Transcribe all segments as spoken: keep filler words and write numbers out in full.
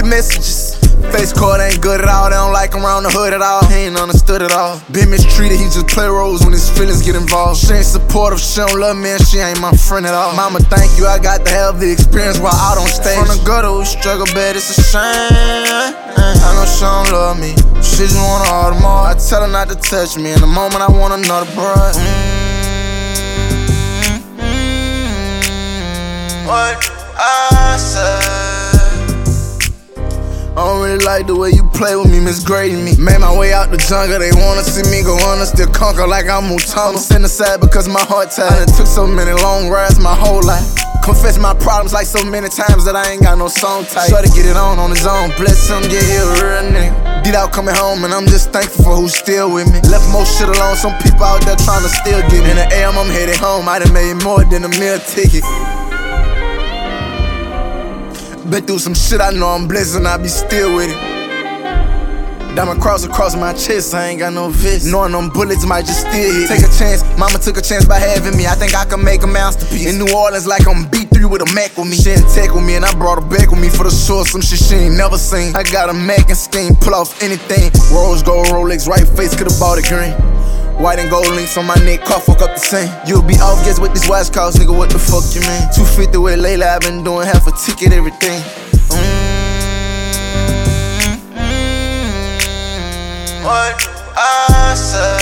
messages. Face card ain't good at all, they don't like him around the hood at all. He ain't understood at all. Been mistreated, he just play roles when his feelings get involved. She ain't supportive, she don't love me, and she ain't my friend at all. Mama, thank you, I got to have the experience while out on stage. From the gutter, who struggle bad, it's a shame. I know she don't love me, she just want all the more. I tell her not to touch me, in the moment I want another broad. Mm-hmm. What do I say? I don't really like the way you play with me, misgrading me. Made my way out the jungle, they wanna see me go under, still conquer like I'm Mutama. I'm sitting aside because my heart tired. It took so many long rides my whole life. Confess my problems like so many times that I ain't got no song type. Try to get it on on his own, bless him, get here a real nigga. Did out coming home and I'm just thankful for who's still with me. Left more shit alone, some people out there trying to still get me. In the A M, I'm headed home, I done made more than a meal ticket. Been through some shit, I know I'm blessed and I be still with it. Diamond cross across my chest, I ain't got no fist. Knowing them bullets might just still hit. Take a chance, mama took a chance by having me. I think I can make a masterpiece. In New Orleans like I'm B three with a Mac with me. She ain't tech with me and I brought her back with me for the short, some shit she ain't never seen. I got a Mac and scheme, pull off anything. Rose gold Rolex, right face, could've bought it green. White and gold links on my neck, car fuck up the same. You'll be off guess with these watch calls, nigga, what the fuck you mean? two fifty with Layla, I been doing half a ticket, everything. Mm-hmm. What do I say?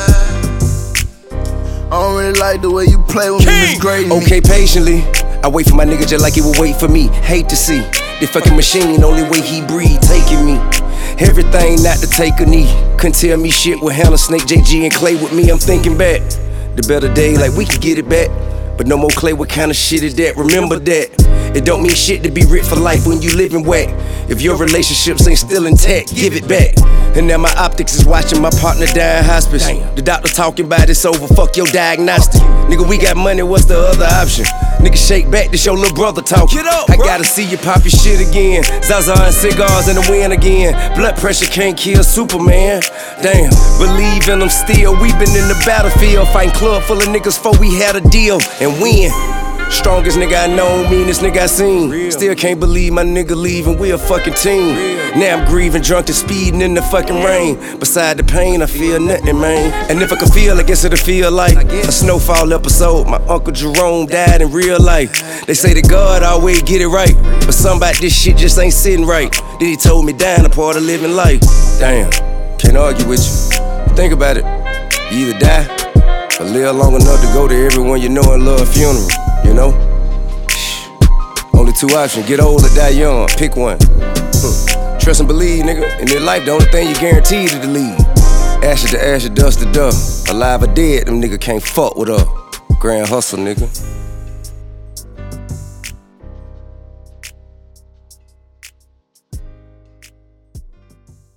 I don't really like the way you play with me, misgrading me. Okay, patiently, I wait for my nigga just like he would wait for me. Hate to see the fucking machine, only way he breathe, taking me. Everything not to take a knee. Couldn't tell me shit with Hannah, Snake, J G, and Clay with me. I'm thinking back, the better day, like we can get it back. But no more Clay, what kind of shit is that? Remember that. It don't mean shit to be rich for life when you living whack. If your relationships ain't still intact, give it back. And now my optics is watching my partner die in hospice. Damn. The doctor talking about it's over, fuck your diagnostic. Nigga, we got money, what's the other option? Nigga, shake back, this your little brother talking. Up, I gotta see you pop your shit again. Zaza and cigars in the wind again. Blood pressure can't kill Superman. Damn, believe in them still. We been in the battlefield, fighting club full of niggas before we had a deal and win. Strongest nigga I know, meanest nigga I seen. Real. Still can't believe my nigga leaving, we a fucking team. Real. Now I'm grieving, drunk and speeding in the fucking rain. Beside the pain, I feel nothing, man. And if I could feel, I guess it'll feel like a snowfall episode. My Uncle Jerome died in real life. They say that God always get it right, but something about this shit just ain't sitting right. Then he told me dying a part of living life. Damn, can't argue with you. Think about it, you either die or live long enough to go to everyone you know and love funeral. You know? Shh. Only two options, get old or die young, pick one. Huh. Trust and believe, nigga. In their life, the only thing you guaranteed is to leave. Ashes to ashes, dust to dust. Alive or dead, them nigga can't fuck with her. Grand hustle, nigga.